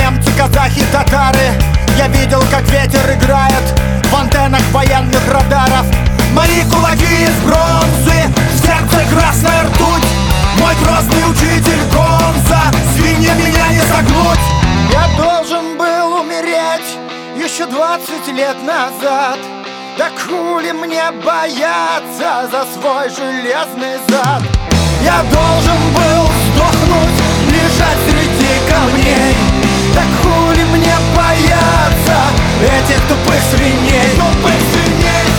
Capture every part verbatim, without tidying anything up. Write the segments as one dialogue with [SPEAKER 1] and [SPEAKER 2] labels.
[SPEAKER 1] немцы, казахи, татары. Я видел, как ветер играет в антеннах военных радаров. Мои кулаки из бронзы, в сердце красная ртуть. Мой грозный учитель Гонза, свинья меня не загнуть. Я должен был умереть еще двадцать лет назад. Да хули мне бояться за свой железный зад? Я должен был сдохнуть, лежать среди камней. Да хули мне бояться этих тупых свиней, тупых свиней.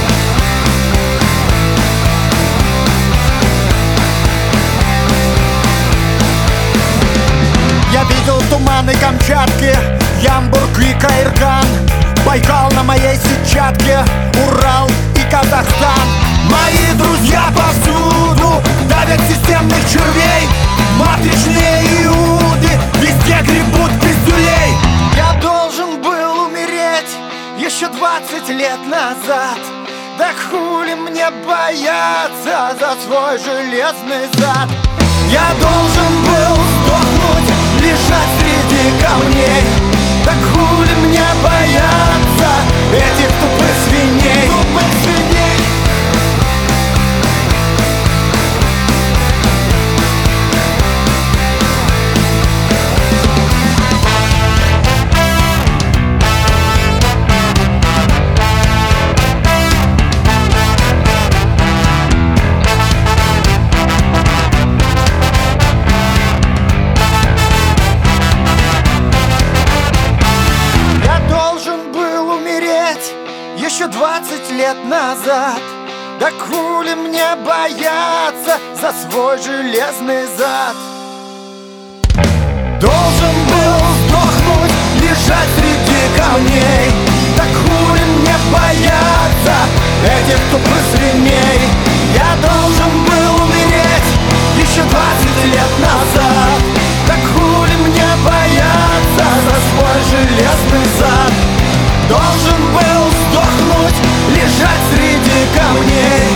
[SPEAKER 1] Я видел туманы Камчатки, Ямбург и Каирган, Байкал на моей сетчатке, Урал и Казахстан. Мои друзья повсюду давят системных червей. Матричные иуды везде гребут пиздюлей. Я должен был умереть еще двадцать лет назад. Да хули мне бояться за свой железный зад? Я должен был сдохнуть, лежать среди камней. Так хули мне бояться этих тупых свиней, тупых свиней. Еще двадцать лет назад. Да хули мне бояться за свой железный зад? Должен был сдохнуть, лежать среди камней. Да хули мне бояться этих тупых свиней? Я должен был умереть еще двадцать лет назад. Да хули мне бояться за свой железный зад? Должен был сдохнуть, лежать среди камней.